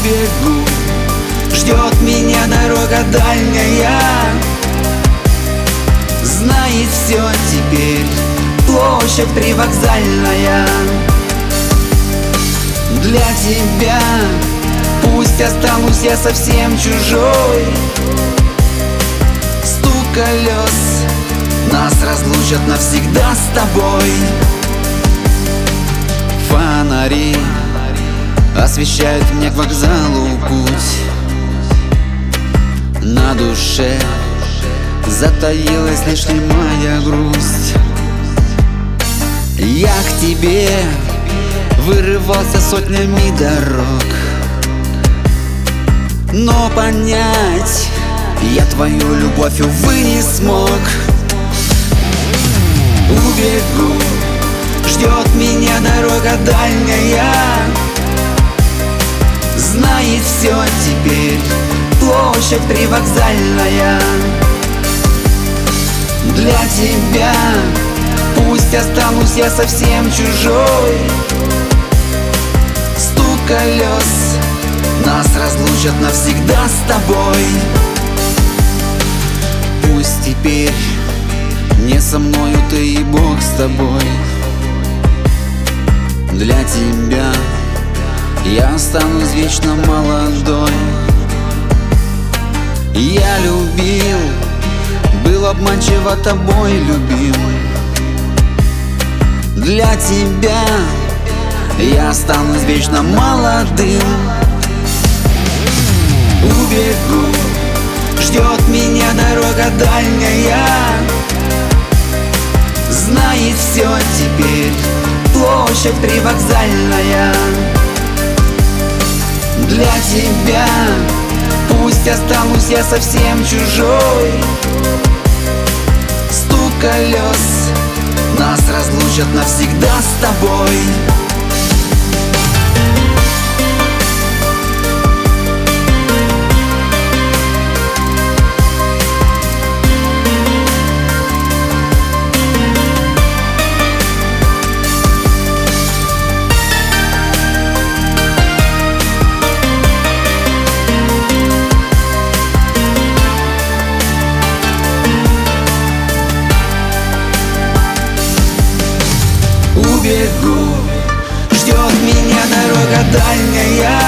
Убегу, ждет меня дорога дальняя. Знает все теперь площадь привокзальная. Для тебя пусть останусь я совсем чужой. Стук колес нас разлучат навсегда с тобой. Фонари освещают мне к вокзалу путь. На душе затаилась лишь немая грусть. Я к тебе вырывался сотнями дорог, но понять я твою любовь, увы, не смог. Убегу, ждет меня дорога дальняя. Знает все теперь площадь привокзальная. Для тебя пусть останусь я совсем чужой. Стук колес нас разлучат навсегда с тобой. Пусть теперь не со мною ты и Бог с тобой. Для тебя я останусь вечно молодой. Я любил, был обманчиво тобой любим. Для тебя я останусь вечно молодым. Убегу, ждет меня дорога дальняя. Знает все теперь площадь привокзальная. Для тебя пусть останусь я совсем чужой. Стук колес нас разлучат навсегда с тобой. Убегу, ждет меня дорога дальняя.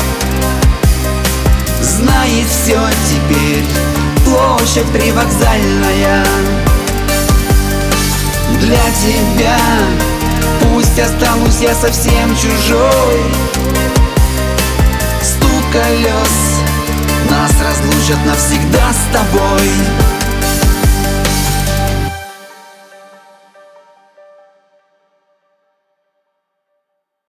Знает все теперь площадь привокзальная. Для тебя пусть останусь я совсем чужой. Стук колес нас разлучат навсегда с тобой.